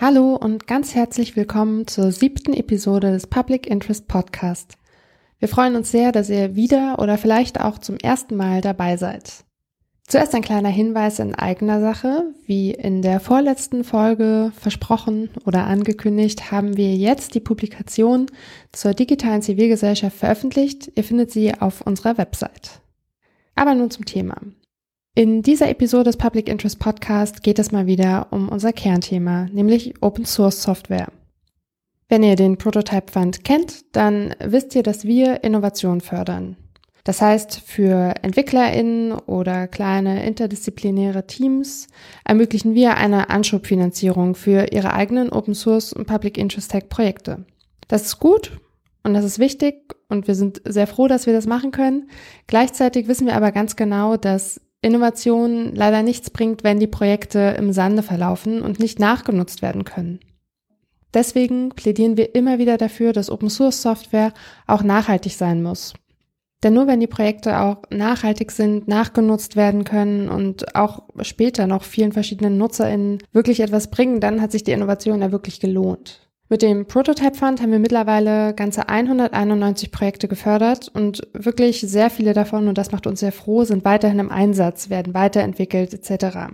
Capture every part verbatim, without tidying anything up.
Hallo und ganz herzlich willkommen zur siebten Episode des Public Interest Podcast. Wir freuen uns sehr, dass ihr wieder oder vielleicht auch zum ersten Mal dabei seid. Zuerst ein kleiner Hinweis in eigener Sache. Wie in der vorletzten Folge versprochen oder angekündigt, haben wir jetzt die Publikation zur digitalen Zivilgesellschaft veröffentlicht. Ihr findet sie auf unserer Website. Aber nun zum Thema. In dieser Episode des Public Interest Podcast geht es mal wieder um unser Kernthema, nämlich Open Source Software. Wenn ihr den Prototype Fund kennt, dann wisst ihr, dass wir Innovation fördern. Das heißt, für EntwicklerInnen oder kleine interdisziplinäre Teams ermöglichen wir eine Anschubfinanzierung für ihre eigenen Open Source und Public Interest Tech Projekte. Das ist gut und das ist wichtig und wir sind sehr froh, dass wir das machen können. Gleichzeitig wissen wir aber ganz genau, dass Innovation leider nichts bringt, wenn die Projekte im Sande verlaufen und nicht nachgenutzt werden können. Deswegen plädieren wir immer wieder dafür, dass Open Source Software auch nachhaltig sein muss. Denn nur wenn die Projekte auch nachhaltig sind, nachgenutzt werden können und auch später noch vielen verschiedenen NutzerInnen wirklich etwas bringen, dann hat sich die Innovation ja wirklich gelohnt. Mit dem Prototype Fund haben wir mittlerweile ganze hunderteinundneunzig Projekte gefördert und wirklich sehr viele davon, und das macht uns sehr froh, sind weiterhin im Einsatz, werden weiterentwickelt et cetera.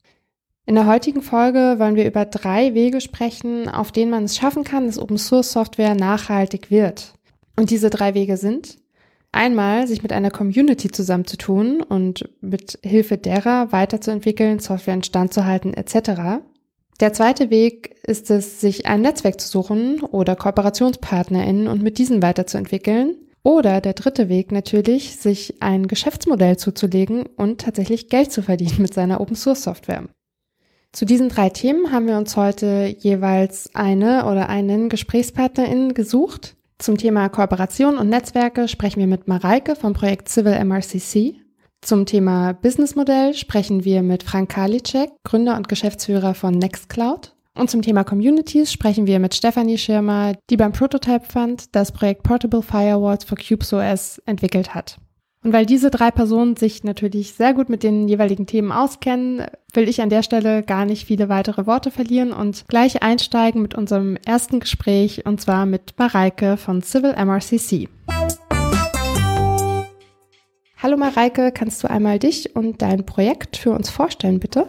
In der heutigen Folge wollen wir über drei Wege sprechen, auf denen man es schaffen kann, dass Open Source Software nachhaltig wird. Und diese drei Wege sind: einmal, sich mit einer Community zusammenzutun und mit Hilfe derer weiterzuentwickeln, Software instand zu halten et cetera. Der zweite Weg ist es, sich ein Netzwerk zu suchen oder KooperationspartnerInnen und mit diesen weiterzuentwickeln. Oder der dritte Weg natürlich, sich ein Geschäftsmodell zuzulegen und tatsächlich Geld zu verdienen mit seiner Open-Source-Software. Zu diesen drei Themen haben wir uns heute jeweils eine oder einen GesprächspartnerInnen gesucht. Zum Thema Kooperation und Netzwerke sprechen wir mit Mareike vom Projekt Civil M R C C. Zum Thema Businessmodell sprechen wir mit Frank Karliczek, Gründer und Geschäftsführer von Nextcloud. Und zum Thema Communities sprechen wir mit Stefanie Schirmer, die beim Prototype Fund das Projekt Portable Firewalls for CubesOS entwickelt hat. Und weil diese drei Personen sich natürlich sehr gut mit den jeweiligen Themen auskennen, will ich an der Stelle gar nicht viele weitere Worte verlieren und gleich einsteigen mit unserem ersten Gespräch, und zwar mit Mareike von Civil M R C C. Hallo Mareike, kannst du einmal dich und dein Projekt für uns vorstellen, bitte?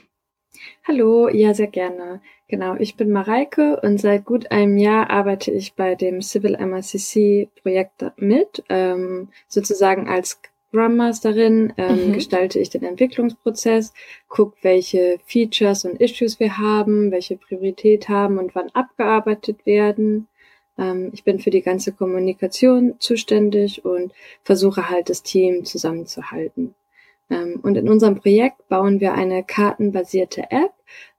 Hallo, ja, sehr gerne. Genau, ich bin Mareike und seit gut einem Jahr arbeite ich bei dem Civil M R C C Projekt mit. Ähm, sozusagen als Scrum Masterin ähm, mhm. gestalte ich den Entwicklungsprozess, gucke, welche Features und Issues wir haben, welche Priorität haben und wann abgearbeitet werden. Ich bin für die ganze Kommunikation zuständig und versuche halt, das Team zusammenzuhalten. Und in unserem Projekt bauen wir eine kartenbasierte App,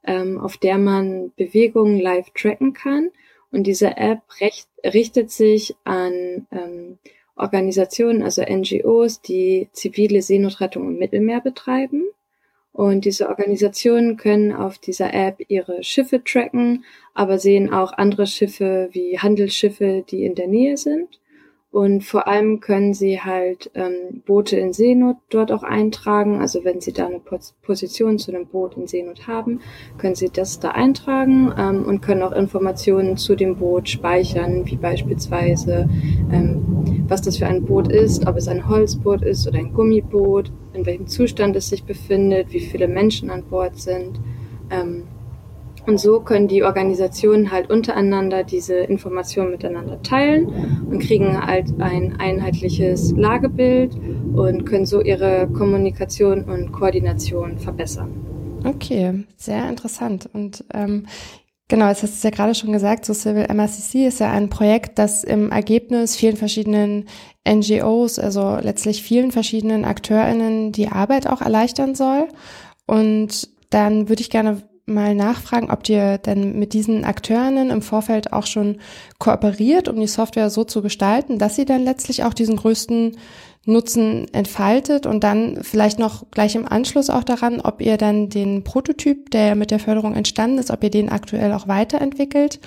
auf der man Bewegungen live tracken kann. Und diese App recht, richtet sich an ähm, Organisationen, also N G Os, die zivile Seenotrettung im Mittelmeer betreiben. Und diese Organisationen können auf dieser App ihre Schiffe tracken, aber sehen auch andere Schiffe wie Handelsschiffe, die in der Nähe sind. Und vor allem können sie halt ähm, Boote in Seenot dort auch eintragen. Also wenn sie da eine Pos- Position zu einem Boot in Seenot haben, können sie das da eintragen ähm, und können auch Informationen zu dem Boot speichern, wie beispielsweise ähm, was das für ein Boot ist, ob es ein Holzboot ist oder ein Gummiboot, in welchem Zustand es sich befindet, wie viele Menschen an Bord sind. Ähm, Und so können die Organisationen halt untereinander diese Informationen miteinander teilen und kriegen halt ein einheitliches Lagebild und können so ihre Kommunikation und Koordination verbessern. Okay, sehr interessant. Und ähm, genau, jetzt hast du es ja gerade schon gesagt, so Civil M R C C ist ja ein Projekt, das im Ergebnis vielen verschiedenen N G Os, also letztlich vielen verschiedenen AkteurInnen die Arbeit auch erleichtern soll. Und dann würde ich gerne mal nachfragen, ob ihr denn mit diesen AkteurInnen im Vorfeld auch schon kooperiert, um die Software so zu gestalten, dass sie dann letztlich auch diesen größten Nutzen entfaltet, und dann vielleicht noch gleich im Anschluss auch daran, ob ihr dann den Prototyp, der mit der Förderung entstanden ist, ob ihr den aktuell auch weiterentwickelt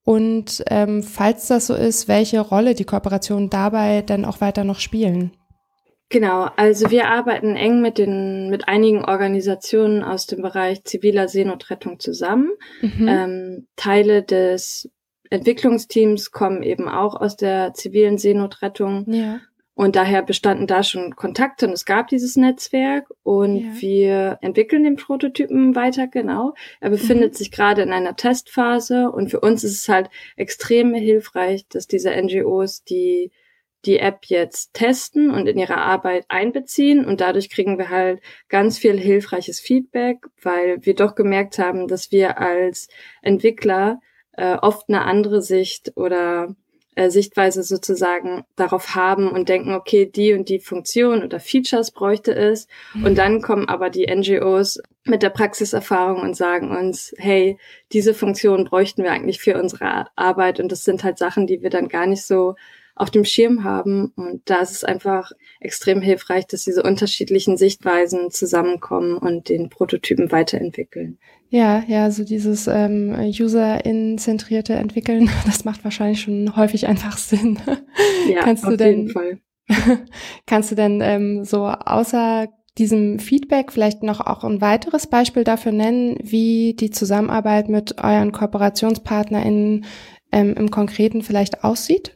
und ähm, falls das so ist, welche Rolle die Kooperationen dabei dann auch weiter noch spielen. Genau, also wir arbeiten eng mit den mit einigen Organisationen aus dem Bereich ziviler Seenotrettung zusammen. Mhm. Ähm, Teile des Entwicklungsteams kommen eben auch aus der zivilen Seenotrettung. Ja. Und daher bestanden da schon Kontakte und es gab dieses Netzwerk und ja. wir entwickeln den Prototypen weiter, genau. Er befindet mhm. sich gerade in einer Testphase und für uns ist es halt extrem hilfreich, dass diese N G Os die die App jetzt testen und in ihre Arbeit einbeziehen und dadurch kriegen wir halt ganz viel hilfreiches Feedback, weil wir doch gemerkt haben, dass wir als Entwickler äh, oft eine andere Sicht oder äh, Sichtweise sozusagen darauf haben und denken, okay, die und die Funktion oder Features bräuchte es. Mhm. Und dann kommen aber die N G Os mit der Praxiserfahrung und sagen uns, hey, diese Funktion bräuchten wir eigentlich für unsere Arbeit und das sind halt Sachen, die wir dann gar nicht so auf dem Schirm haben. Und da ist es einfach extrem hilfreich, dass diese unterschiedlichen Sichtweisen zusammenkommen und den Prototypen weiterentwickeln. Ja, ja, so dieses ähm, User-in-zentrierte Entwickeln, das macht wahrscheinlich schon häufig einfach Sinn. Ja, kannst auf du denn, jeden Fall. Kannst du denn ähm, so außer diesem Feedback vielleicht noch auch ein weiteres Beispiel dafür nennen, wie die Zusammenarbeit mit euren KooperationspartnerInnen ähm, im Konkreten vielleicht aussieht?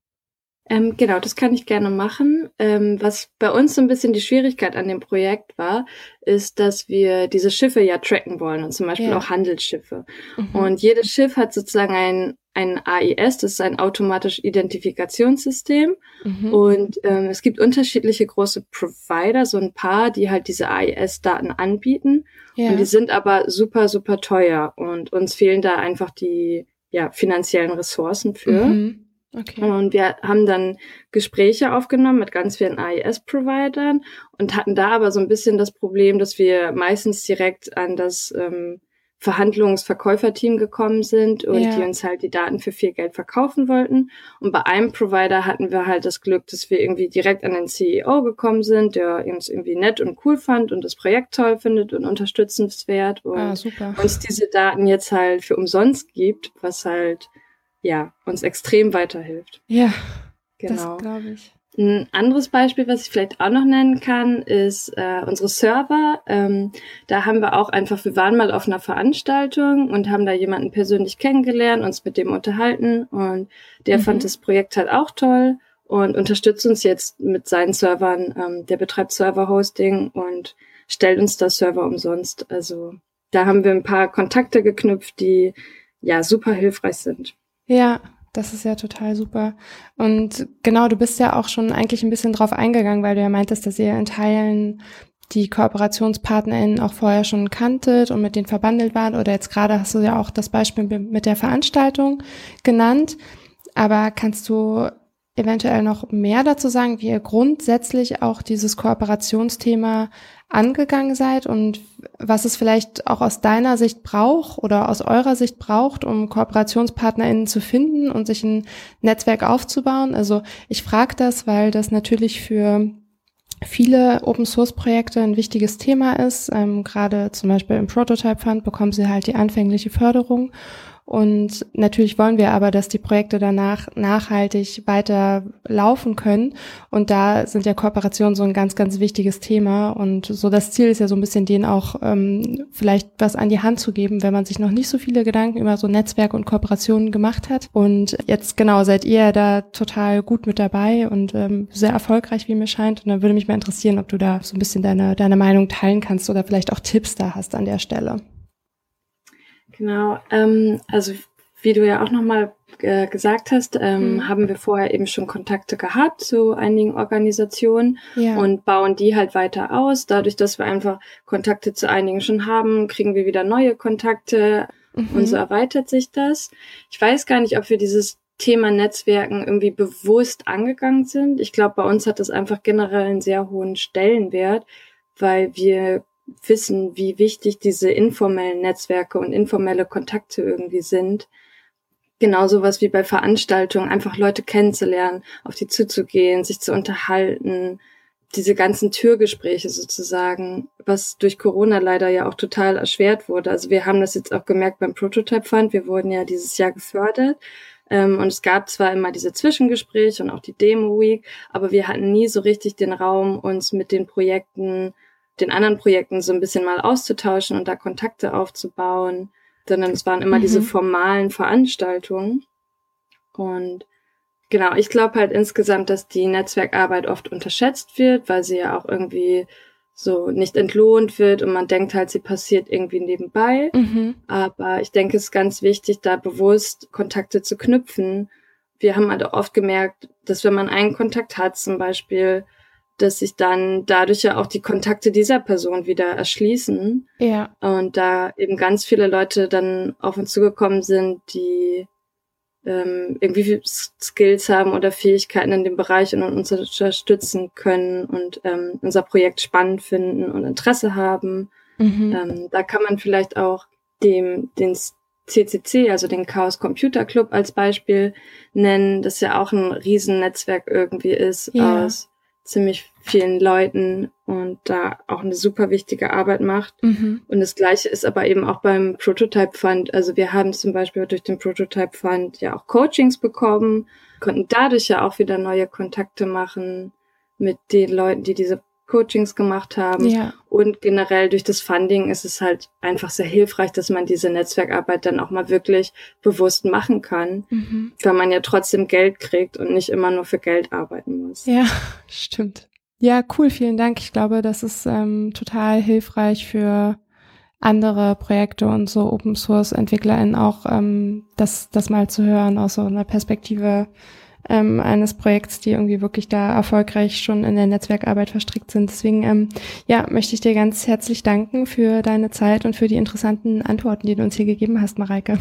Ähm, genau, das kann ich gerne machen. Ähm, was bei uns so ein bisschen die Schwierigkeit an dem Projekt war, ist, dass wir diese Schiffe ja tracken wollen und zum Beispiel ja. auch Handelsschiffe. Mhm. Und jedes Schiff hat sozusagen ein, ein A I S, das ist ein automatisches Identifikationssystem. Mhm. Und ähm, es gibt unterschiedliche große Provider, so ein paar, die halt diese A I S-Daten anbieten. Ja. Und die sind aber super, super teuer. Und uns fehlen da einfach die ja, finanziellen Ressourcen für. Mhm. Okay. Und wir haben dann Gespräche aufgenommen mit ganz vielen A I S-Providern und hatten da aber so ein bisschen das Problem, dass wir meistens direkt an das ähm, Verhandlungsverkäuferteam gekommen sind und ja. die uns halt die Daten für viel Geld verkaufen wollten. Und bei einem Provider hatten wir halt das Glück, dass wir irgendwie direkt an den C E O gekommen sind, der uns irgendwie nett und cool fand und das Projekt toll findet und unterstützenswert und ah, super. uns diese Daten jetzt halt für umsonst gibt, was halt ja, uns extrem weiterhilft. Ja, genau. Das glaube ich. Ein anderes Beispiel, was ich vielleicht auch noch nennen kann, ist äh, unsere Server. Ähm, da haben wir auch einfach, wir waren mal auf einer Veranstaltung und haben da jemanden persönlich kennengelernt, uns mit dem unterhalten und der mhm. fand das Projekt halt auch toll und unterstützt uns jetzt mit seinen Servern. Ähm, der betreibt Server-Hosting und stellt uns da Server umsonst. Also da haben wir ein paar Kontakte geknüpft, die ja super hilfreich sind. Ja, das ist ja total super. Und genau, du bist ja auch schon eigentlich ein bisschen drauf eingegangen, weil du ja meintest, dass ihr in Teilen die KooperationspartnerInnen auch vorher schon kanntet und mit denen verbandelt wart. Oder jetzt gerade hast du ja auch das Beispiel mit der Veranstaltung genannt. Aber kannst du eventuell noch mehr dazu sagen, wie ihr grundsätzlich auch dieses Kooperationsthema angegangen seid und was es vielleicht auch aus deiner Sicht braucht oder aus eurer Sicht braucht, um KooperationspartnerInnen zu finden und sich ein Netzwerk aufzubauen? Also ich frage das, weil das natürlich für viele Open-Source-Projekte ein wichtiges Thema ist. Ähm, gerade zum Beispiel im Prototype Fund bekommen sie halt die anfängliche Förderung. Und natürlich wollen wir aber, dass die Projekte danach nachhaltig weiter laufen können. Und da sind ja Kooperationen so ein ganz, ganz wichtiges Thema. Und so das Ziel ist ja so ein bisschen, denen auch ähm, vielleicht was an die Hand zu geben, wenn man sich noch nicht so viele Gedanken über so Netzwerke und Kooperationen gemacht hat. Und jetzt genau seid ihr da total gut mit dabei und ähm, sehr erfolgreich, wie mir scheint. Und dann würde mich mal interessieren, ob du da so ein bisschen deine, deine Meinung teilen kannst oder vielleicht auch Tipps da hast an der Stelle. Genau, ähm, also wie du ja auch nochmal äh, gesagt hast, ähm, mhm. haben wir vorher eben schon Kontakte gehabt zu einigen Organisationen ja. und bauen die halt weiter aus. Dadurch, dass wir einfach Kontakte zu einigen schon haben, kriegen wir wieder neue Kontakte mhm. und so erweitert sich das. Ich weiß gar nicht, ob wir dieses Thema Netzwerken irgendwie bewusst angegangen sind. Ich glaube, bei uns hat das einfach generell einen sehr hohen Stellenwert, weil wir wissen, wie wichtig diese informellen Netzwerke und informelle Kontakte irgendwie sind. Genauso was wie bei Veranstaltungen, einfach Leute kennenzulernen, auf die zuzugehen, sich zu unterhalten, diese ganzen Türgespräche sozusagen, was durch Corona leider ja auch total erschwert wurde. Also wir haben das jetzt auch gemerkt beim Prototype Fund, wir wurden ja dieses Jahr gefördert. Ähm, und es gab zwar immer diese Zwischengespräche und auch die Demo-Week, aber wir hatten nie so richtig den Raum, uns mit den Projekten, den anderen Projekten so ein bisschen mal auszutauschen und da Kontakte aufzubauen, sondern es waren immer mhm. diese formalen Veranstaltungen. Und genau, ich glaube halt insgesamt, dass die Netzwerkarbeit oft unterschätzt wird, weil sie ja auch irgendwie so nicht entlohnt wird und man denkt halt, sie passiert irgendwie nebenbei. Mhm. Aber ich denke, es ist ganz wichtig, da bewusst Kontakte zu knüpfen. Wir haben halt auch oft gemerkt, dass wenn man einen Kontakt hat zum Beispiel, dass sich dann dadurch ja auch die Kontakte dieser Person wieder erschließen. Ja. Und da eben ganz viele Leute dann auf uns zugekommen sind, die ähm, irgendwie Skills haben oder Fähigkeiten in dem Bereich und uns unterstützen können und ähm, unser Projekt spannend finden und Interesse haben. Mhm. Ähm, da kann man vielleicht auch dem den C C C, also den Chaos Computer Club als Beispiel nennen, das ja auch ein Riesennetzwerk irgendwie ist ja. aus ziemlich vielen Leuten und da auch eine super wichtige Arbeit macht. Mhm. Und das Gleiche ist aber eben auch beim Prototype Fund. Also wir haben zum Beispiel durch den Prototype Fund ja auch Coachings bekommen, konnten dadurch ja auch wieder neue Kontakte machen mit den Leuten, die diese Coachings gemacht haben. Ja. Und generell durch das Funding ist es halt einfach sehr hilfreich, dass man diese Netzwerkarbeit dann auch mal wirklich bewusst machen kann, mhm. weil man ja trotzdem Geld kriegt und nicht immer nur für Geld arbeiten muss. Ja, stimmt. Ja, cool, vielen Dank. Ich glaube, das ist ähm, total hilfreich für andere Projekte und so Open-Source-EntwicklerInnen auch, ähm, das, das mal zu hören aus so einer Perspektive ähm, eines Projekts, die irgendwie wirklich da erfolgreich schon in der Netzwerkarbeit verstrickt sind. Deswegen, ähm, ja, möchte ich dir ganz herzlich danken für deine Zeit und für die interessanten Antworten, die du uns hier gegeben hast, Mareike.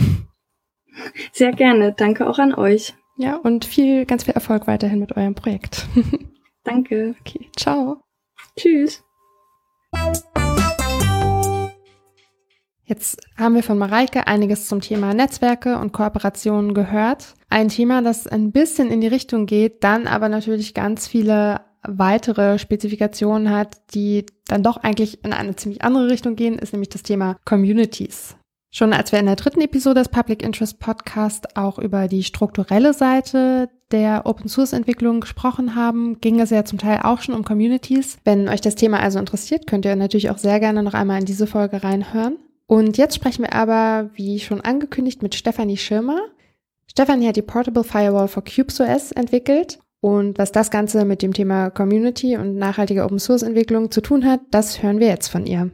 Sehr gerne. Danke auch an euch. Ja, und viel, ganz viel Erfolg weiterhin mit eurem Projekt. Danke. Okay, ciao. Tschüss. Jetzt haben wir von Mareike einiges zum Thema Netzwerke und Kooperationen gehört. Ein Thema, das ein bisschen in die Richtung geht, dann aber natürlich ganz viele weitere Spezifikationen hat, die dann doch eigentlich in eine ziemlich andere Richtung gehen, ist nämlich das Thema Communities. Schon als wir in der dritten Episode des Public Interest Podcast auch über die strukturelle Seite der Open-Source-Entwicklung gesprochen haben, ging es ja zum Teil auch schon um Communities. Wenn euch das Thema also interessiert, könnt ihr natürlich auch sehr gerne noch einmal in diese Folge reinhören. Und jetzt sprechen wir aber, wie schon angekündigt, mit Stefanie Schirmer. Stefanie hat die Portable Firewall for CubesOS entwickelt. Und was das Ganze mit dem Thema Community und nachhaltiger Open-Source-Entwicklung zu tun hat, das hören wir jetzt von ihr.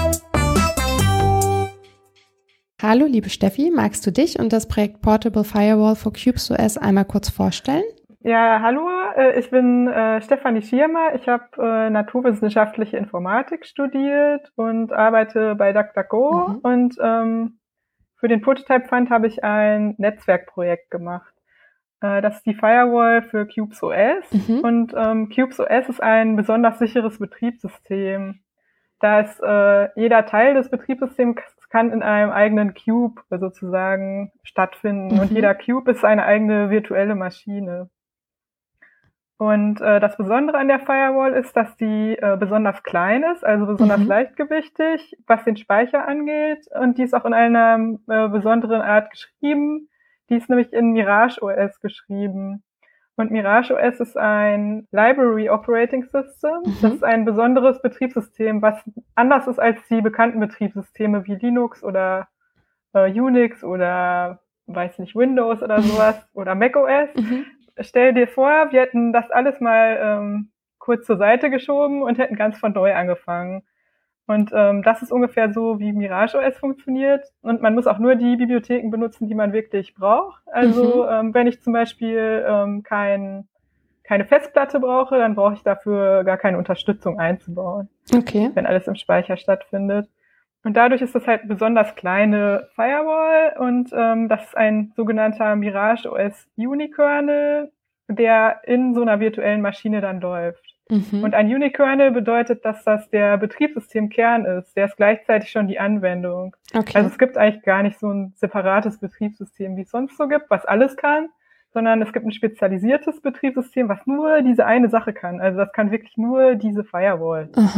Hallo, liebe Steffi, magst du dich und das Projekt Portable Firewall for CubesOS einmal kurz vorstellen? Ja, hallo, ich bin äh, Stefanie Schirmer. Ich habe äh, naturwissenschaftliche Informatik studiert und arbeite bei DuckDuckGo. Mhm. Und ähm, für den Prototype Fund habe ich ein Netzwerkprojekt gemacht. Äh, das ist die Firewall für CubesOS. Mhm. Und ähm, CubesOS ist ein besonders sicheres Betriebssystem. Da ist äh, jeder Teil des Betriebssystems kann in einem eigenen Cube sozusagen stattfinden. Mhm. Und jeder Cube ist eine eigene virtuelle Maschine. Und äh, das Besondere an der Firewall ist, dass die äh, besonders klein ist, also besonders mhm. leichtgewichtig, was den Speicher angeht. Und die ist auch in einer äh, besonderen Art geschrieben. Die ist nämlich in MirageOS geschrieben. Und MirageOS ist ein Library Operating System. Mhm. Das ist ein besonderes Betriebssystem, was anders ist als die bekannten Betriebssysteme wie Linux oder äh, Unix oder, weiß nicht, Windows oder sowas oder macOS. Mhm. Stell dir vor, wir hätten das alles mal ähm, kurz zur Seite geschoben und hätten ganz von neu angefangen. Und ähm, das ist ungefähr so, wie MirageOS funktioniert. Und man muss auch nur die Bibliotheken benutzen, die man wirklich braucht. Also mhm. ähm, wenn ich zum Beispiel ähm, kein, keine Festplatte brauche, dann brauche ich dafür gar keine Unterstützung einzubauen, okay. wenn alles im Speicher stattfindet. Und dadurch ist das halt eine besonders kleine Firewall und ähm, das ist ein sogenannter MirageOS Unikernel, der in so einer virtuellen Maschine dann läuft. Mhm. Und ein Unikernel bedeutet, dass das der Betriebssystemkern ist. Der ist gleichzeitig schon die Anwendung. Okay. Also es gibt eigentlich gar nicht so ein separates Betriebssystem, wie es sonst so gibt, was alles kann, sondern es gibt ein spezialisiertes Betriebssystem, was nur diese eine Sache kann. Also das kann wirklich nur diese Firewall. Aha.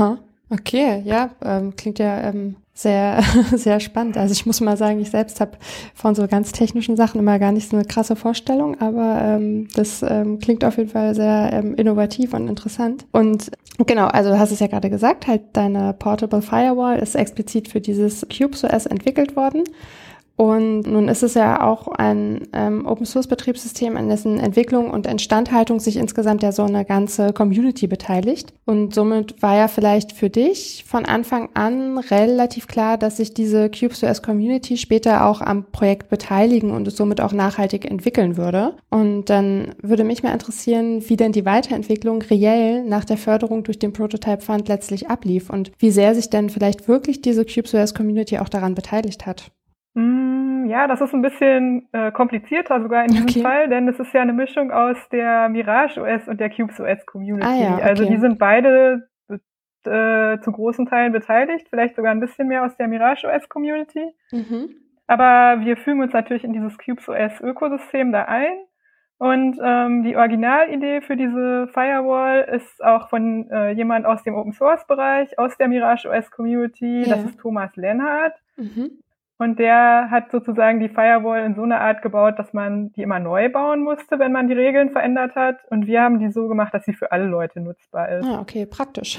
Okay, ja, ähm, klingt ja ähm, sehr, sehr spannend. Also ich muss mal sagen, ich selbst habe von so ganz technischen Sachen immer gar nicht so eine krasse Vorstellung, aber ähm, das ähm, klingt auf jeden Fall sehr ähm, innovativ und interessant. Und genau, also du hast es ja gerade gesagt, halt deine Portable Firewall ist explizit für dieses CubesOS entwickelt worden. Und nun ist es ja auch ein ähm, Open-Source-Betriebssystem, an dessen Entwicklung und Instandhaltung sich insgesamt ja so eine ganze Community beteiligt. Und somit war ja vielleicht für dich von Anfang an relativ klar, dass sich diese CubesOS-Community später auch am Projekt beteiligen und es somit auch nachhaltig entwickeln würde. Und dann würde mich mal interessieren, wie denn die Weiterentwicklung reell nach der Förderung durch den Prototype Fund letztlich ablief und wie sehr sich denn vielleicht wirklich diese CubesOS-Community auch daran beteiligt hat. Ja, das ist ein bisschen äh, komplizierter sogar in diesem Okay. Fall, denn es ist ja eine Mischung aus der MirageOS und der CubesOS Community. Ah ja, okay. Also die sind beide äh, zu großen Teilen beteiligt, vielleicht sogar ein bisschen mehr aus der MirageOS Community. Mhm. Aber wir fügen uns natürlich in dieses CubesOS Ökosystem da ein. Und ähm, die Originalidee für diese Firewall ist auch von äh, jemand aus dem Open-Source-Bereich, aus der MirageOS Community. Ja. Das ist Thomas Lenhardt. Mhm. Und der hat sozusagen die Firewall in so einer Art gebaut, dass man die immer neu bauen musste, wenn man die Regeln verändert hat. Und wir haben die so gemacht, dass sie für alle Leute nutzbar ist. Ah, okay, praktisch.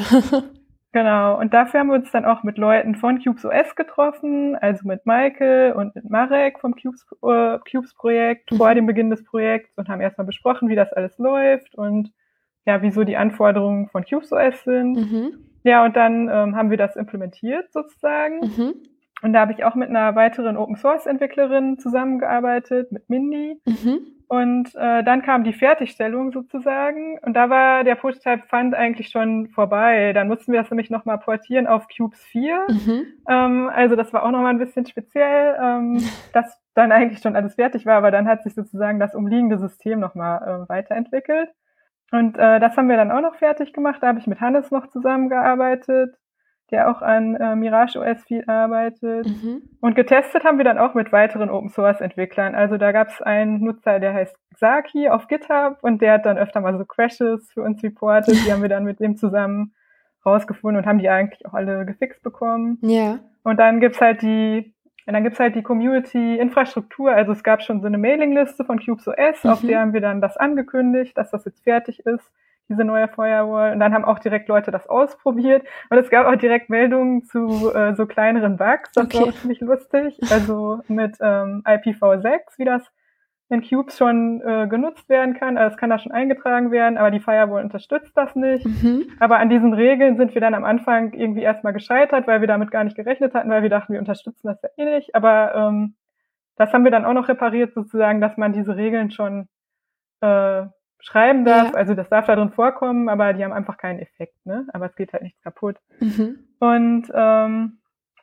Genau. Und dafür haben wir uns dann auch mit Leuten von CubesOS getroffen, also mit Michael und mit Marek vom Cubes, äh, Cubes-Projekt mhm. vor dem Beginn des Projekts und haben erstmal besprochen, wie das alles läuft und ja, wieso die Anforderungen von CubesOS sind. Mhm. Ja, und dann ähm, haben wir das implementiert sozusagen. Mhm. Und da habe ich auch mit einer weiteren Open-Source-Entwicklerin zusammengearbeitet, mit Mindy. Mhm. Und äh, dann kam die Fertigstellung sozusagen. Und da war der Prototype Fund eigentlich schon vorbei. Dann mussten wir das nämlich nochmal portieren auf Cubes vier. Mhm. Ähm, also das war auch nochmal ein bisschen speziell, ähm, dass dann eigentlich schon alles fertig war. Aber dann hat sich sozusagen das umliegende System nochmal äh, weiterentwickelt. Und äh, das haben wir dann auch noch fertig gemacht. Da habe ich mit Hannes noch zusammengearbeitet, der auch an äh, MirageOS viel arbeitet. Mhm. Und getestet haben wir dann auch mit weiteren Open-Source-Entwicklern. Also da gab es einen Nutzer, der heißt Xaki auf GitHub und der hat dann öfter mal so Crashes für uns reportet. Die haben wir dann mit dem zusammen rausgefunden und haben die eigentlich auch alle gefixt bekommen. Ja. Und dann gibt's halt die, und dann gibt's halt die Community-Infrastruktur. Also es gab schon so eine Mailingliste von CubesOS, mhm. auf der haben wir dann das angekündigt, dass das jetzt fertig ist, diese neue Firewall. Und dann haben auch direkt Leute das ausprobiert. Und es gab auch direkt Meldungen zu äh, so kleineren Bugs. Das okay. war auch ziemlich lustig. Also mit ähm, I P v sechs, wie das in Cubes schon äh, genutzt werden kann. Also es kann da schon eingetragen werden, aber die Firewall unterstützt das nicht. Mhm. Aber an diesen Regeln sind wir dann am Anfang irgendwie erstmal gescheitert, weil wir damit gar nicht gerechnet hatten, weil wir dachten, wir unterstützen das ja eh nicht. Aber ähm, das haben wir dann auch noch repariert sozusagen, dass man diese Regeln schon äh, schreiben darf. Ja. Also das darf da drin vorkommen, aber die haben einfach keinen Effekt, ne? Aber es geht halt nichts kaputt. Mhm. Und ähm,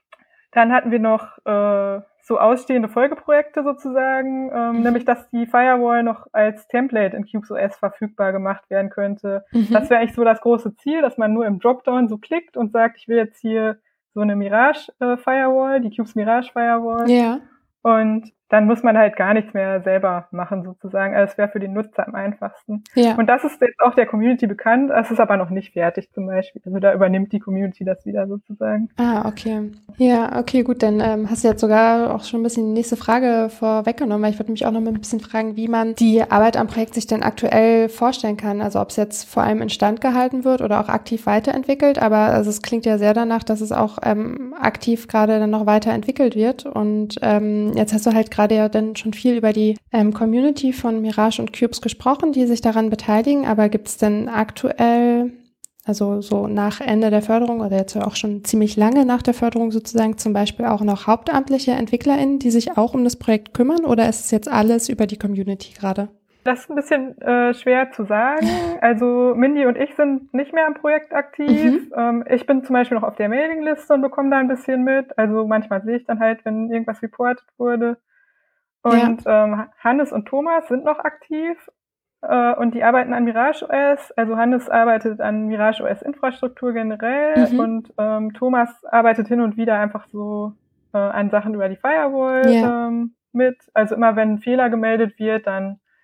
dann hatten wir noch äh, so ausstehende Folgeprojekte sozusagen, ähm, mhm. nämlich dass die Firewall noch als Template in CubesOS verfügbar gemacht werden könnte. Mhm. Das wäre eigentlich so das große Ziel, dass man nur im Dropdown so klickt und sagt, ich will jetzt hier so eine Mirage äh, Firewall, die Cubes Mirage Firewall. Ja. Und dann muss man halt gar nichts mehr selber machen sozusagen. Also es wäre für den Nutzer am einfachsten. Ja. Und das ist jetzt auch der Community bekannt. Es ist aber noch nicht fertig zum Beispiel. Also da übernimmt die Community das wieder sozusagen. Ah, okay. Ja, okay, gut. Dann ähm, hast du jetzt sogar auch schon ein bisschen die nächste Frage vorweggenommen, weil ich würde mich auch noch mal ein bisschen fragen, wie man die Arbeit am Projekt sich denn aktuell vorstellen kann. Also ob es jetzt vor allem instand gehalten wird oder auch aktiv weiterentwickelt. Aber also es klingt ja sehr danach, dass es auch ähm, aktiv gerade dann noch weiterentwickelt wird. Und ähm, jetzt hast du halt gerade ja dann schon viel über die ähm, Community von Mirage und Cubes gesprochen, die sich daran beteiligen, aber gibt es denn aktuell, also so nach Ende der Förderung oder jetzt auch schon ziemlich lange nach der Förderung sozusagen, zum Beispiel auch noch hauptamtliche EntwicklerInnen, die sich auch um das Projekt kümmern, oder ist es jetzt alles über die Community gerade? Das ist ein bisschen äh, schwer zu sagen. Also Mindy und ich sind nicht mehr am Projekt aktiv. Mhm. Ähm, ich bin zum Beispiel noch auf der Mailingliste und bekomme da ein bisschen mit. Also manchmal sehe ich dann halt, wenn irgendwas reportet wurde. Und ja. ähm, Hannes und Thomas sind noch aktiv äh, und die arbeiten an MirageOS. Also Hannes arbeitet an MirageOS-Infrastruktur generell mhm. und ähm, Thomas arbeitet hin und wieder einfach so äh, an Sachen über die Firewall ja. ähm, mit. Also immer wenn ein Fehler gemeldet wird, dann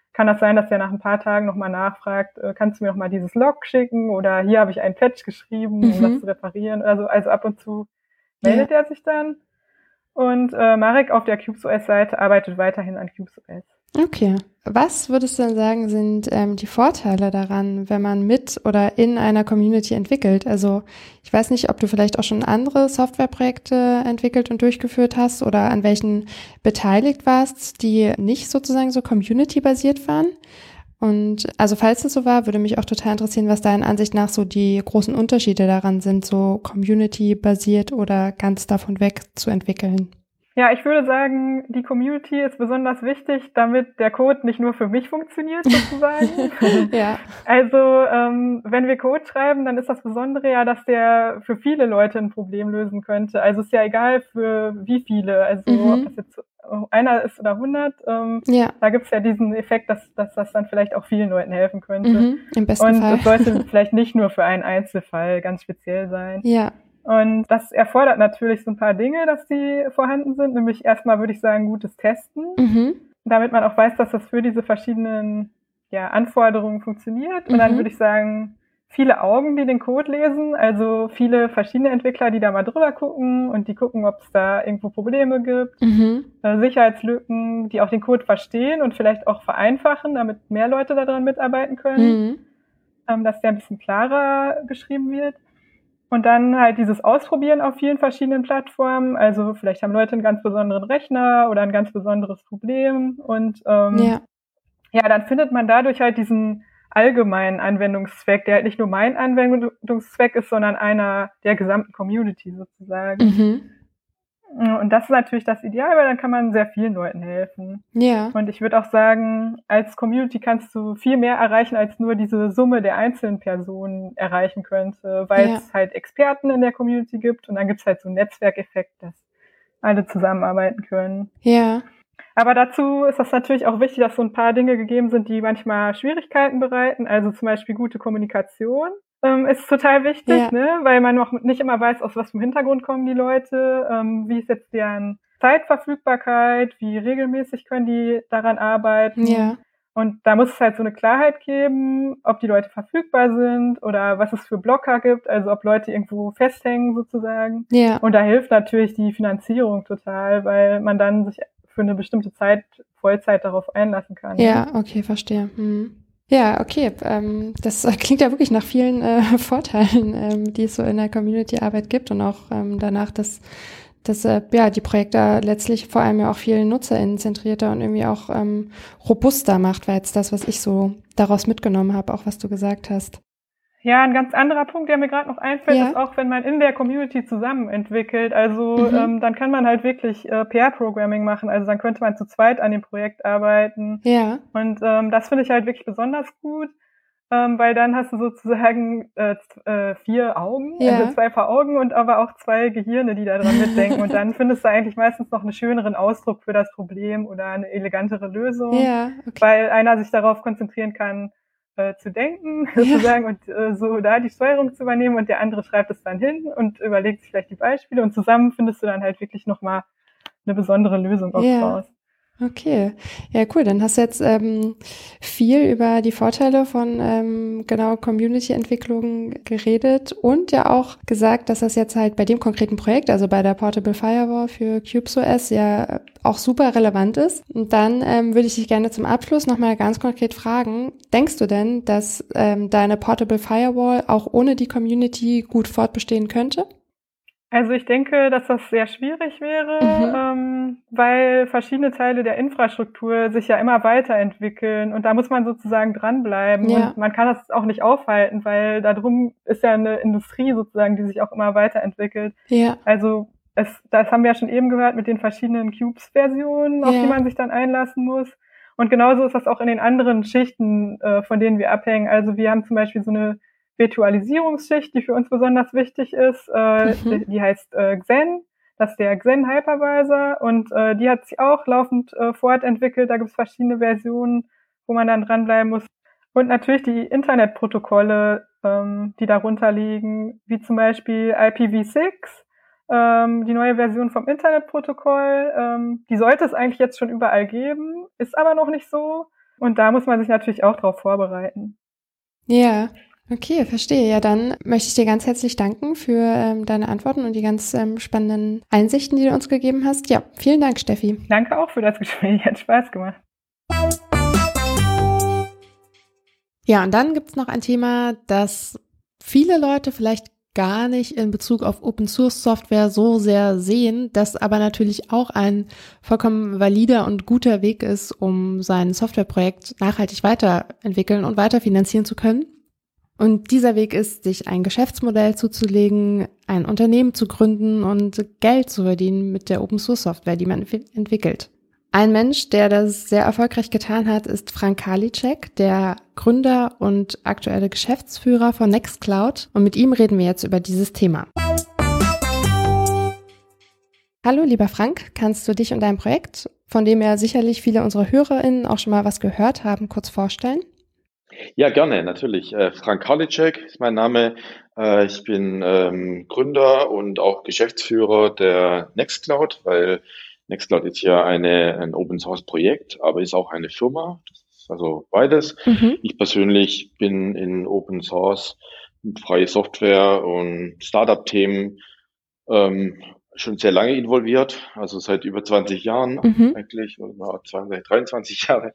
kann das sein, dass der nach ein paar Tagen nochmal nachfragt, äh, kannst du mir nochmal dieses Log schicken oder hier habe ich einen Patch geschrieben, um mhm. das zu reparieren. Also, also ab und zu meldet ja. er sich dann. Und äh, Marek auf der CubesOS-Seite arbeitet weiterhin an CubesOS. Okay. Was würdest du denn sagen, sind ähm, die Vorteile daran, wenn man mit oder in einer Community entwickelt? Also ich weiß nicht, ob du vielleicht auch schon andere Softwareprojekte entwickelt und durchgeführt hast oder an welchen beteiligt warst, die nicht sozusagen so community-basiert waren. Und also falls das so war, würde mich auch total interessieren, was deiner Ansicht nach so die großen Unterschiede daran sind, so community-basiert oder ganz davon weg zu entwickeln. Ja, ich würde sagen, die Community ist besonders wichtig, damit der Code nicht nur für mich funktioniert, sozusagen. ja. Also, ähm, wenn wir Code schreiben, dann ist das Besondere ja, dass der für viele Leute ein Problem lösen könnte. Also, ist ja egal für wie viele. Also, mhm. ob das jetzt einer ist oder hundert. Ähm, ja. Da gibt's ja diesen Effekt, dass, dass das dann vielleicht auch vielen Leuten helfen könnte. Mhm. Im besten Und Fall. es sollte vielleicht nicht nur für einen Einzelfall ganz speziell sein. Ja. Und das erfordert natürlich so ein paar Dinge, dass die vorhanden sind. Nämlich erstmal würde ich sagen, gutes Testen, mhm. damit man auch weiß, dass das für diese verschiedenen ja, Anforderungen funktioniert. Und mhm. dann würde ich sagen, viele Augen, die den Code lesen, also viele verschiedene Entwickler, die da mal drüber gucken und die gucken, ob es da irgendwo Probleme gibt, mhm. äh, Sicherheitslücken, die auch den Code verstehen und vielleicht auch vereinfachen, damit mehr Leute daran mitarbeiten können, mhm. ähm, dass der ein bisschen klarer geschrieben wird. Und dann halt dieses Ausprobieren auf vielen verschiedenen Plattformen. Also vielleicht haben Leute einen ganz besonderen Rechner oder ein ganz besonderes Problem. Und ähm, ja. ja, dann findet man dadurch halt diesen allgemeinen Anwendungszweck, der halt nicht nur mein Anwendungszweck ist, sondern einer der gesamten Community sozusagen. Mhm. Und das ist natürlich das Ideal, weil dann kann man sehr vielen Leuten helfen. Ja. Und ich würde auch sagen, als Community kannst du viel mehr erreichen, als nur diese Summe der einzelnen Personen erreichen könnte, weil ja. es halt Experten in der Community gibt und dann gibt es halt so einen Netzwerkeffekt, dass alle zusammenarbeiten können. Ja. Aber dazu ist das natürlich auch wichtig, dass so ein paar Dinge gegeben sind, die manchmal Schwierigkeiten bereiten, also zum Beispiel gute Kommunikation. Ähm, ist total wichtig, ja. ne, weil man noch nicht immer weiß, aus was für einem Hintergrund kommen die Leute, ähm, wie ist jetzt deren Zeitverfügbarkeit, wie regelmäßig können die daran arbeiten. Ja. Und da muss es halt so eine Klarheit geben, ob die Leute verfügbar sind oder was es für Blocker gibt, also ob Leute irgendwo festhängen sozusagen. Ja. Und da hilft natürlich die Finanzierung total, weil man dann sich für eine bestimmte Zeit Vollzeit darauf einlassen kann. Ja, okay, verstehe. Hm. Ja, okay. Ähm, das klingt ja wirklich nach vielen äh, Vorteilen, ähm, die es so in der Community-Arbeit gibt und auch ähm, danach, dass, dass äh, ja, die Projekte letztlich vor allem ja auch viel NutzerInnen zentrierter und irgendwie auch ähm, robuster macht, war jetzt das, was ich so daraus mitgenommen habe, auch was du gesagt hast. Ja, ein ganz anderer Punkt, der mir gerade noch einfällt, ja. ist auch, wenn man in der Community zusammen entwickelt. Also mhm. ähm, dann kann man halt wirklich äh, Pair-Programming machen. Also dann könnte man zu zweit an dem Projekt arbeiten. Ja. Und ähm, das finde ich halt wirklich besonders gut, ähm, weil dann hast du sozusagen äh, äh, vier Augen, ja. also zwei Paar Augen und aber auch zwei Gehirne, die da dran mitdenken. Und dann findest du eigentlich meistens noch einen schöneren Ausdruck für das Problem oder eine elegantere Lösung, ja, okay. weil einer sich darauf konzentrieren kann, zu denken, sozusagen, ja. und äh, so da die Steuerung zu übernehmen und der andere schreibt es dann hin und überlegt sich vielleicht die Beispiele und zusammen findest du dann halt wirklich nochmal eine besondere Lösung auch ja. raus. Okay, ja cool, dann hast du jetzt ähm, viel über die Vorteile von ähm, genau Community-Entwicklung geredet und ja auch gesagt, dass das jetzt halt bei dem konkreten Projekt, also bei der Portable Firewall für CubesOS ja auch super relevant ist. Und dann ähm, würde ich dich gerne zum Abschluss nochmal ganz konkret fragen, denkst du denn, dass ähm, deine Portable Firewall auch ohne die Community gut fortbestehen könnte? Also ich denke, dass das sehr schwierig wäre, mhm. ähm, weil verschiedene Teile der Infrastruktur sich ja immer weiterentwickeln und da muss man sozusagen dranbleiben ja. und man kann das auch nicht aufhalten, weil darum ist ja eine Industrie sozusagen, die sich auch immer weiterentwickelt. Ja. Also es, das haben wir ja schon eben gehört mit den verschiedenen Cubes-Versionen, auf ja. die man sich dann einlassen muss. Und genauso ist das auch in den anderen Schichten, äh, von denen wir abhängen. Also wir haben zum Beispiel so eine Virtualisierungsschicht, die für uns besonders wichtig ist, äh, mhm. die, die heißt äh, Xen, das ist der Xen Hypervisor und äh, die hat sich auch laufend äh, fortentwickelt, da gibt es verschiedene Versionen, wo man dann dranbleiben muss. Und natürlich die Internetprotokolle, ähm, die darunter liegen, wie zum Beispiel I P v six, ähm, die neue Version vom Internetprotokoll, ähm, die sollte es eigentlich jetzt schon überall geben, ist aber noch nicht so. Und da muss man sich natürlich auch drauf vorbereiten. Ja, okay, verstehe. Ja, dann möchte ich dir ganz herzlich danken für ähm, deine Antworten und die ganz ähm, spannenden Einsichten, die du uns gegeben hast. Ja, vielen Dank, Steffi. Danke auch für das Gespräch, hat Spaß gemacht. Ja, und dann gibt's noch ein Thema, das viele Leute vielleicht gar nicht in Bezug auf Open-Source-Software so sehr sehen, das aber natürlich auch ein vollkommen valider und guter Weg ist, um sein Softwareprojekt nachhaltig weiterentwickeln und weiterfinanzieren zu können. Und dieser Weg ist, sich ein Geschäftsmodell zuzulegen, ein Unternehmen zu gründen und Geld zu verdienen mit der Open-Source-Software, die man entwickelt. Ein Mensch, der das sehr erfolgreich getan hat, ist Frank Karliczek, der Gründer und aktuelle Geschäftsführer von Nextcloud. Und mit ihm reden wir jetzt über dieses Thema. Hallo, lieber Frank, kannst du dich und dein Projekt, von dem ja sicherlich viele unserer HörerInnen auch schon mal was gehört haben, kurz vorstellen? Ja, gerne, natürlich. Äh, Frank Karliczek ist mein Name. Äh, ich bin ähm, Gründer und auch Geschäftsführer der Nextcloud, weil Nextcloud ist ja eine, ein Open-Source-Projekt, aber ist auch eine Firma. Das ist also beides. Mhm. Ich persönlich bin in Open-Source, freie Software und Startup-Themen ähm, schon sehr lange involviert, also seit über zwanzig Jahren mhm. eigentlich, oder zwanzig, dreiundzwanzig Jahre.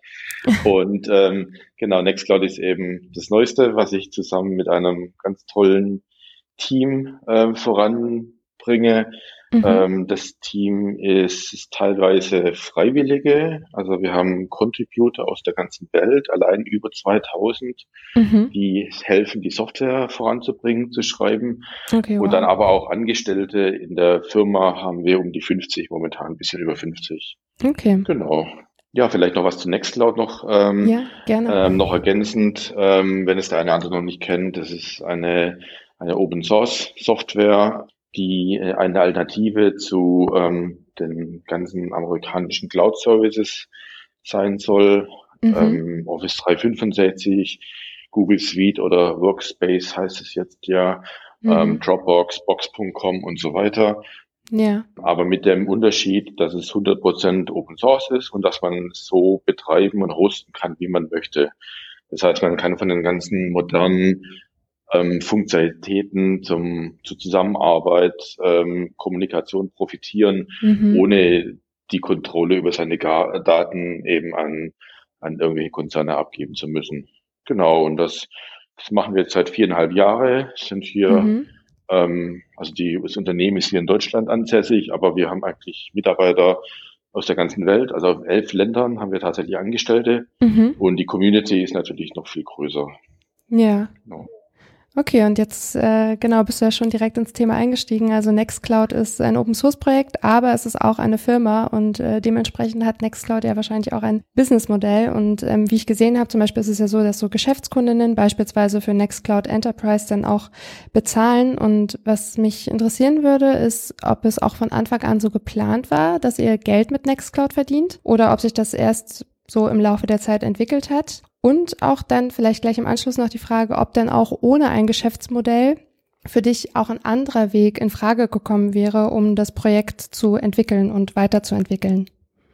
Und ähm, genau, Nextcloud ist eben das Neueste, was ich zusammen mit einem ganz tollen Team äh, voranbringe. Mhm. Ähm, das Team ist, ist teilweise Freiwillige, also wir haben Contributor aus der ganzen Welt, allein über zweitausend, mhm. die helfen, die Software voranzubringen, zu schreiben. Okay, wow. Und dann aber auch Angestellte in der Firma haben wir um die fünfzig momentan, ein bisschen über fünfzig. Okay. Genau. Ja, vielleicht noch was zu Nextcloud noch, ähm, ja, gerne. Ähm, noch ergänzend, ähm, wenn es der eine oder andere noch nicht kennt, das ist eine, eine Open Source Software, die eine Alternative zu ähm, den ganzen amerikanischen Cloud Services sein soll. Mhm. Ähm, Office dreihundertfünfundsechzig, Google Suite oder Workspace heißt es jetzt ja, mhm. ähm, Dropbox, Box Punkt com und so weiter. Ja. Aber mit dem Unterschied, dass es hundert Prozent Open Source ist und dass man es so betreiben und hosten kann, wie man möchte. Das heißt, man kann von den ganzen modernen ähm, Funktionalitäten zum, zur Zusammenarbeit, ähm, Kommunikation profitieren, mhm. ohne die Kontrolle über seine Ga- Daten eben an, an irgendwelche Konzerne abgeben zu müssen. Genau, und das, das machen wir jetzt seit viereinhalb Jahre, sind hier, mhm. ähm, also die, das Unternehmen ist hier in Deutschland ansässig, aber wir haben eigentlich Mitarbeiter aus der ganzen Welt, also auf elf Ländern haben wir tatsächlich Angestellte, mhm. und die Community ist natürlich noch viel größer. Ja. Genau. Okay, und jetzt äh, genau bist du ja schon direkt ins Thema eingestiegen. Also Nextcloud ist ein Open-Source-Projekt, aber es ist auch eine Firma und äh, dementsprechend hat Nextcloud ja wahrscheinlich auch ein Businessmodell. Und ähm, wie ich gesehen habe, zum Beispiel ist es ja so, dass so Geschäftskundinnen beispielsweise für Nextcloud Enterprise dann auch bezahlen. Und was mich interessieren würde, ist, ob es auch von Anfang an so geplant war, dass ihr Geld mit Nextcloud verdient oder ob sich das erst so im Laufe der Zeit entwickelt hat. Und auch dann vielleicht gleich im Anschluss noch die Frage, ob dann auch ohne ein Geschäftsmodell für dich auch ein anderer Weg in Frage gekommen wäre, um das Projekt zu entwickeln und weiterzuentwickeln.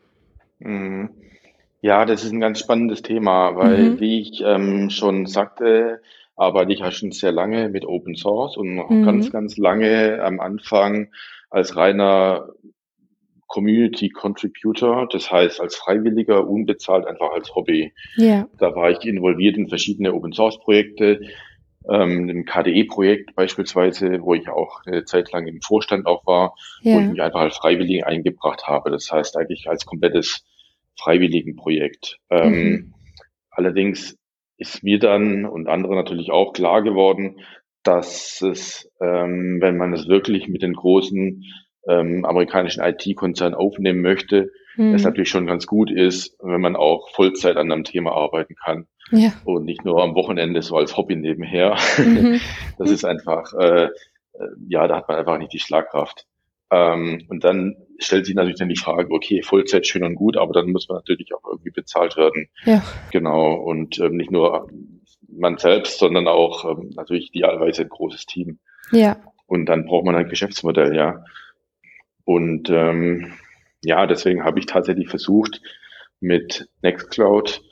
Ja, das ist ein ganz spannendes Thema, weil, mhm. wie ich ähm, schon sagte, arbeite ich ja schon sehr lange mit Open Source und noch mhm. ganz, ganz lange am Anfang als reiner Community Contributor, das heißt als Freiwilliger, unbezahlt, einfach als Hobby. Ja. Da war ich involviert in verschiedene Open Source Projekte, ähm, im K D E-Projekt beispielsweise, wo ich auch eine Zeit lang im Vorstand auch war, ja. wo ich mich einfach als Freiwilliger eingebracht habe. Das heißt eigentlich als komplettes Freiwilligenprojekt. Mhm. Ähm, allerdings ist mir dann und andere natürlich auch klar geworden, dass es, ähm, wenn man es wirklich mit den großen ähm, amerikanischen I T-Konzern aufnehmen möchte, hm. es natürlich schon ganz gut ist, wenn man auch Vollzeit an einem Thema arbeiten kann. Ja. Und nicht nur am Wochenende so als Hobby nebenher. Mhm. Das ist einfach, äh, ja, da hat man einfach nicht die Schlagkraft. Ähm, und dann stellt sich natürlich dann die Frage, okay, Vollzeit schön und gut, aber dann muss man natürlich auch irgendwie bezahlt werden. Ja. Genau. Und ähm, nicht nur man selbst, sondern auch ähm, natürlich idealerweise ein großes Team. Ja. Und dann braucht man ein Geschäftsmodell, ja. Und ähm, ja, deswegen habe ich tatsächlich versucht, mit Nextcloud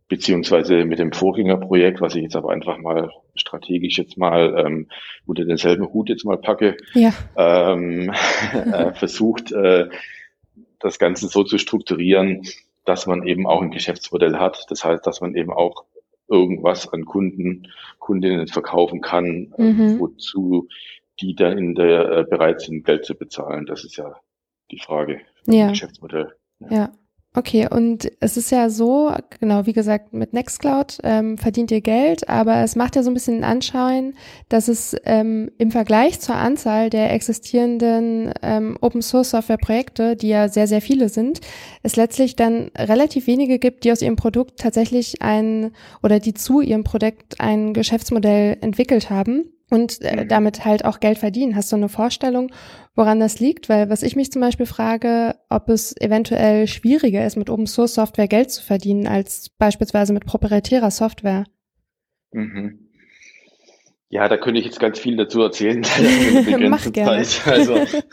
beziehungsweise mit dem Vorgängerprojekt, was ich jetzt aber einfach mal strategisch jetzt mal ähm, unter denselben Hut jetzt mal packe, ja. ähm, äh, versucht, äh, das Ganze so zu strukturieren, dass man eben auch ein Geschäftsmodell hat. Das heißt, dass man eben auch irgendwas an Kunden, Kundinnen verkaufen kann, Mhm. ähm, wozu die dann in der äh, bereit sind, Geld zu bezahlen. Das ist ja die Frage vom Ja. Geschäftsmodell. Ja. Ja. Okay, und es ist ja so, genau, wie gesagt, mit Nextcloud ähm, verdient ihr Geld, aber es macht ja so ein bisschen den Anschein, dass es ähm, im Vergleich zur Anzahl der existierenden ähm, Open-Source-Software-Projekte, die ja sehr, sehr viele sind, es letztlich dann relativ wenige gibt, die aus ihrem Produkt tatsächlich ein oder die zu ihrem Produkt ein Geschäftsmodell entwickelt haben und äh, Mhm. damit halt auch Geld verdienen. Hast du eine Vorstellung, woran das liegt? Weil was ich mich zum Beispiel frage, ob es eventuell schwieriger ist, mit Open-Source-Software Geld zu verdienen, als beispielsweise mit proprietärer Software. Mhm. Ja, da könnte ich jetzt ganz viel dazu erzählen. Das ist eine begrenzte Mach gerne. Zeit. Also,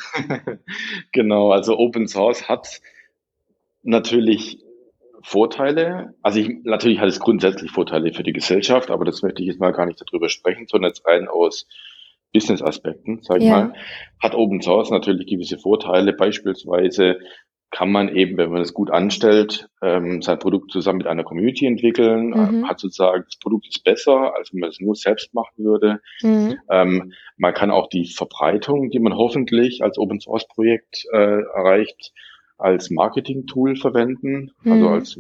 genau, also Open Source hat natürlich Vorteile. Also ich, natürlich hat es grundsätzlich Vorteile für die Gesellschaft, aber das möchte ich jetzt mal gar nicht darüber sprechen, sondern jetzt rein aus Business-Aspekten, sag ich Ja. mal, hat Open Source natürlich gewisse Vorteile. Beispielsweise kann man eben, wenn man es gut anstellt, ähm, sein Produkt zusammen mit einer Community entwickeln, Mhm. hat sozusagen, das Produkt ist besser, als wenn man es nur selbst machen würde. Mhm. Ähm, man kann auch die Verbreitung, die man hoffentlich als Open Source Projekt äh, erreicht, als Marketing-Tool verwenden. Also Mhm. als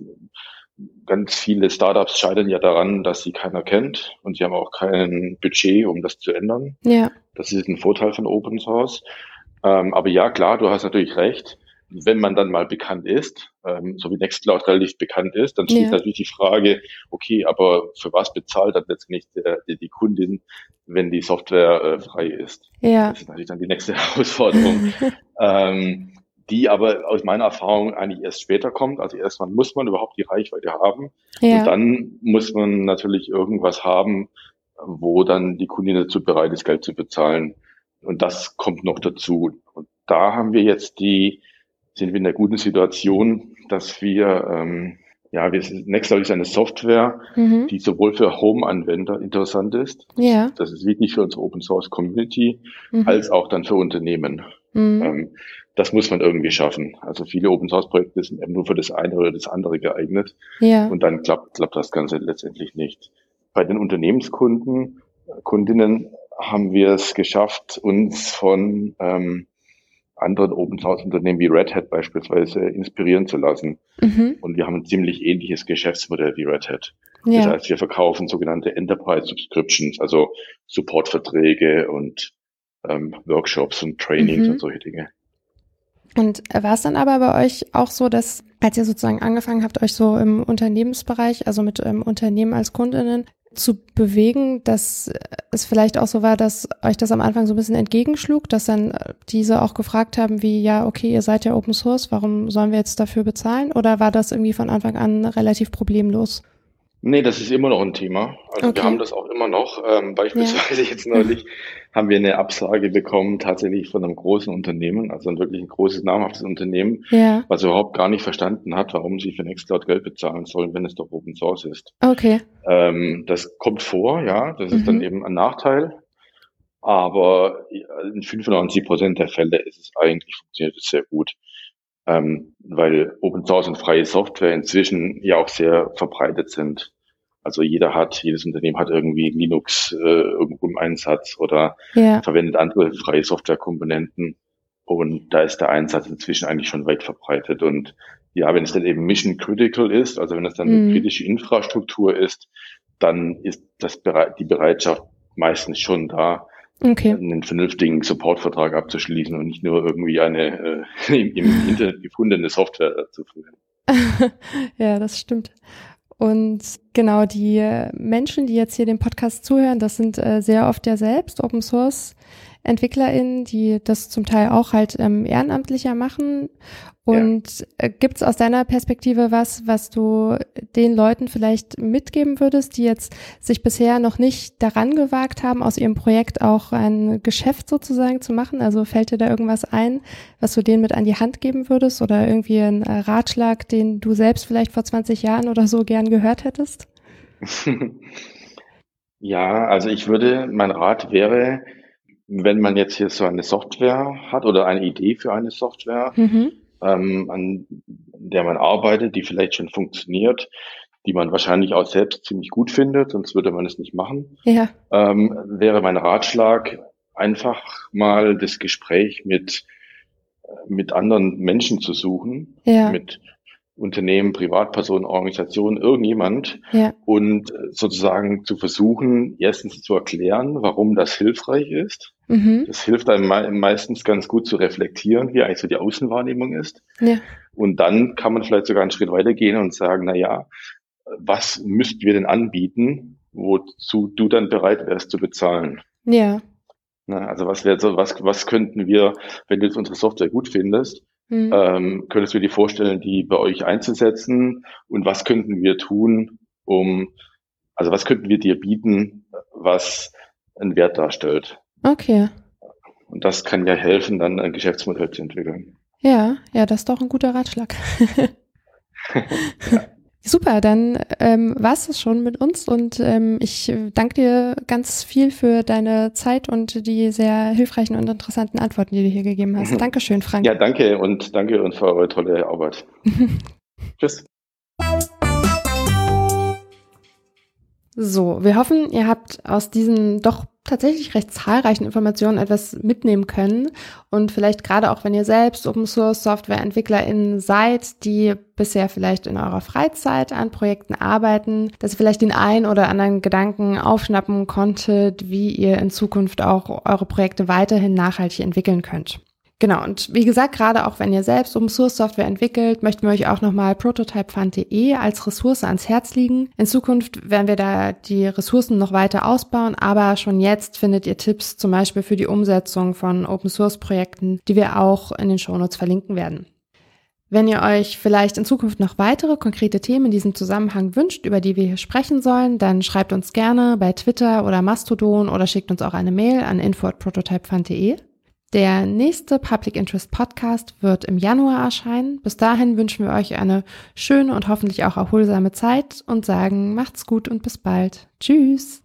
ganz viele Startups scheitern ja daran, dass sie keiner kennt und sie haben auch kein Budget, um das zu ändern. Ja. Das ist ein Vorteil von Open Source. Ähm, aber ja, klar, du hast natürlich recht. Wenn man dann mal bekannt ist, ähm, so wie Nextcloud relativ bekannt ist, dann steht Ja. natürlich die Frage, okay, aber für was bezahlt dann letztendlich der, die, die Kundin, wenn die Software äh, frei ist? Ja. Das ist natürlich dann die nächste Herausforderung, ähm, die aber aus meiner Erfahrung eigentlich erst später kommt. Also erstmal muss man überhaupt die Reichweite haben Ja. und dann muss man natürlich irgendwas haben, wo dann die Kundin dazu bereit ist, Geld zu bezahlen. Und das kommt noch dazu. Und da haben wir jetzt die, sind wir in der guten Situation, dass wir, ähm, ja, wir sind, Nextcloud ist eine Software, Mhm. die sowohl für Home-Anwender interessant ist, Ja. das ist wirklich für unsere Open-Source-Community, Mhm. als auch dann für Unternehmen. Mhm. Ähm, das muss man irgendwie schaffen. Also viele Open-Source-Projekte sind eben nur für das eine oder das andere geeignet. Ja. Und dann klappt, klappt das Ganze letztendlich nicht. Bei den Unternehmenskunden, Kundinnen haben wir es geschafft, uns von ähm, anderen Open-Source-Unternehmen wie Red Hat beispielsweise inspirieren zu lassen. Mhm. Und wir haben ein ziemlich ähnliches Geschäftsmodell wie Red Hat. Das Ja. heißt, wir verkaufen sogenannte Enterprise Subscriptions, also Supportverträge und ähm, Workshops und Trainings Mhm. und solche Dinge. Und war es dann aber bei euch auch so, dass, als ihr sozusagen angefangen habt, euch so im Unternehmensbereich, also mit ähm, Unternehmen als Kundinnen zu bewegen, dass es vielleicht auch so war, dass euch das am Anfang so ein bisschen entgegenschlug, dass dann diese auch gefragt haben, wie, ja, okay, ihr seid ja Open Source, warum sollen wir jetzt dafür bezahlen? Oder war das irgendwie von Anfang an relativ problemlos? Nee, das ist immer noch ein Thema. Also Okay. wir haben das auch immer noch. Ähm, beispielsweise jetzt neulich haben wir eine Absage bekommen, tatsächlich von einem großen Unternehmen, also ein wirklich ein großes, namhaftes Unternehmen, Ja, was überhaupt gar nicht verstanden hat, warum sie für Nextcloud Geld bezahlen sollen, wenn es doch Open Source ist. okay. Ähm, das kommt vor, ja, das ist dann Mhm. eben ein Nachteil. Aber in fünfundneunzig Prozent der Fälle ist es eigentlich, funktioniert es sehr gut. Ähm, weil Open Source und freie Software inzwischen ja auch sehr verbreitet sind. Also jeder hat, jedes Unternehmen hat irgendwie Linux äh, irgendwo im Einsatz oder Ja, verwendet andere freie Softwarekomponenten. Und da ist der Einsatz inzwischen eigentlich schon weit verbreitet. Und ja, wenn es dann eben Mission Critical ist, also wenn es dann Mhm. eine kritische Infrastruktur ist, dann ist das bere- die Bereitschaft meistens schon da, okay. einen vernünftigen Supportvertrag abzuschließen und nicht nur irgendwie eine äh, im, im Internet gefundene Software zu verwenden. Ja, das stimmt. Und genau, die äh, Menschen, die jetzt hier dem Podcast zuhören, das sind äh, sehr oft ja selbst Open Source EntwicklerInnen, die das zum Teil auch halt ähm, ehrenamtlicher machen. Und ja. äh, gibt es aus deiner Perspektive was, was du den Leuten vielleicht mitgeben würdest, die jetzt sich bisher noch nicht daran gewagt haben, aus ihrem Projekt auch ein Geschäft sozusagen zu machen? Also fällt dir da irgendwas ein, was du denen mit an die Hand geben würdest oder irgendwie ein äh, Ratschlag, den du selbst vielleicht vor zwanzig Jahren oder so gern gehört hättest? Ja, also ich würde, mein Rat wäre, wenn man jetzt hier so eine Software hat oder eine Idee für eine Software, mhm. ähm, an der man arbeitet, die vielleicht schon funktioniert, die man wahrscheinlich auch selbst ziemlich gut findet, sonst würde man es nicht machen, ja. ähm, wäre mein Ratschlag, einfach mal das Gespräch mit, mit anderen Menschen zu suchen, ja. mit Unternehmen, Privatpersonen, Organisationen, irgendjemand ja. und sozusagen zu versuchen, erstens zu erklären, warum das hilfreich ist. Mhm. Das hilft einem me- meistens ganz gut zu reflektieren, wie eigentlich so die Außenwahrnehmung ist. Ja. Und dann kann man vielleicht sogar einen Schritt weitergehen und sagen, na ja, was müssten wir denn anbieten, wozu du dann bereit wärst zu bezahlen? Ja. Na, also was wäre so, was, was könnten wir, wenn du jetzt unsere Software gut findest, Mhm. Ähm, könntest du dir vorstellen, die bei euch einzusetzen? Und was könnten wir tun, um, also was könnten wir dir bieten, was einen Wert darstellt? Okay. Und das kann ja helfen, dann ein Geschäftsmodell zu entwickeln. Ja, ja, das ist doch ein guter Ratschlag. Ja. Super, dann ähm, war es das schon mit uns und ähm, ich danke dir ganz viel für deine Zeit und die sehr hilfreichen und interessanten Antworten, die du hier gegeben hast. Dankeschön, Frank. Ja, danke und danke und für eure tolle Arbeit. Tschüss. So, wir hoffen, ihr habt aus diesen doch tatsächlich recht zahlreichen Informationen etwas mitnehmen können und vielleicht gerade auch, wenn ihr selbst Open-Source-Software-EntwicklerInnen seid, die bisher vielleicht in eurer Freizeit an Projekten arbeiten, dass ihr vielleicht den einen oder anderen Gedanken aufschnappen konntet, wie ihr in Zukunft auch eure Projekte weiterhin nachhaltig entwickeln könnt. Genau, und wie gesagt, gerade auch wenn ihr selbst Open-Source-Software entwickelt, möchten wir euch auch nochmal prototypefund punkt de als Ressource ans Herz legen. In Zukunft werden wir da die Ressourcen noch weiter ausbauen, aber schon jetzt findet ihr Tipps zum Beispiel für die Umsetzung von Open-Source-Projekten, die wir auch in den Shownotes verlinken werden. Wenn ihr euch vielleicht in Zukunft noch weitere konkrete Themen in diesem Zusammenhang wünscht, über die wir hier sprechen sollen, dann schreibt uns gerne bei Twitter oder Mastodon oder schickt uns auch eine Mail an info at prototypefund punkt de. Der nächste Public Interest Podcast wird im Januar erscheinen. Bis dahin wünschen wir euch eine schöne und hoffentlich auch erholsame Zeit und sagen, macht's gut und bis bald. Tschüss!